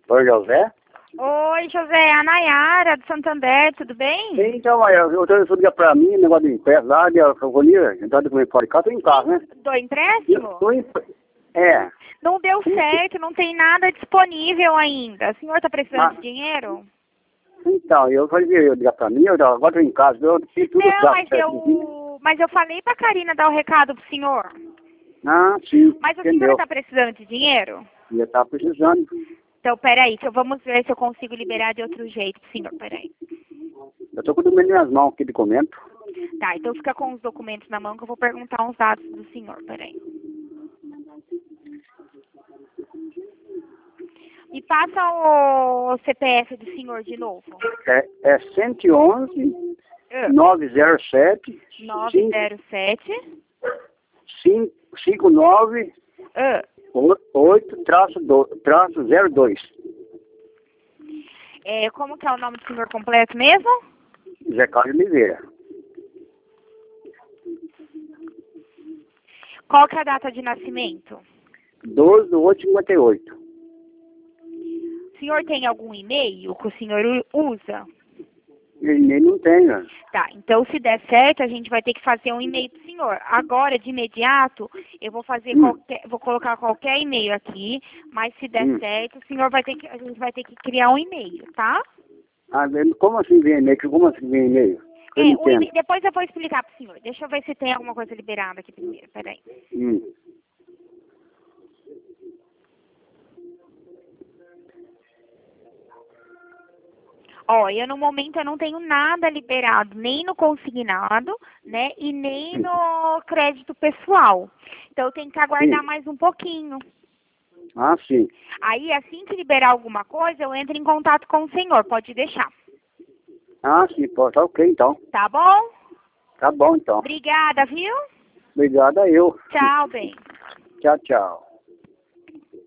Oi, José? Oi, José, a Nayara, do Santander, tudo bem? Sim, então, eu tô ligar pra mim, negócio do empréstimo lá, de alcoolia, então eu fora de casa, tô em casa, né? Do empréstimo? É. Não deu certo, não tem nada disponível ainda. O senhor está precisando Ah. de dinheiro? Então, eu falei, eu ligar pra mim, agora tô em casa, eu fiz tudo Não, certo. mas eu falei pra Karina dar o recado pro senhor. Ah, sim, Mas o senhor entendeu? está precisando de dinheiro? E eu tava precisando. Então, peraí, vamos ver se eu consigo liberar de outro jeito pro senhor, peraí. Eu tô com o documento nas mãos aqui, documento. Tá, então fica com os documentos na mão que eu vou perguntar uns dados do senhor, peraí. Me passa o CPF do senhor de novo. É 111 907 907 59 8-02. Como que é o nome do senhor completo mesmo? Zé Carlos Oliveira. Qual que é a data de nascimento? 12/8/58. O senhor tem algum e-mail que o senhor usa? E-mail não tem, né? Tá, então se der certo, a gente vai ter que fazer um e-mail pro senhor. Agora, de imediato, eu vou fazer vou colocar qualquer e-mail aqui, mas se der certo, o senhor a gente vai ter que criar um e-mail, tá? Ah, como assim vem e-mail? Como assim vem e-mail? Eu não entendo. Depois eu vou explicar pro senhor. Deixa eu ver se tem alguma coisa liberada aqui primeiro, peraí. No momento eu não tenho nada liberado, nem no consignado, né, e nem no crédito pessoal. Então eu tenho que aguardar mais um pouquinho. Ah, sim. Aí, assim que liberar alguma coisa, eu entro em contato com o senhor, pode deixar. Ah, sim, pô, tá ok, então. Tá bom? Tá bom, então. Obrigada, viu? Obrigado a eu. Tchau, bem. Tchau, tchau.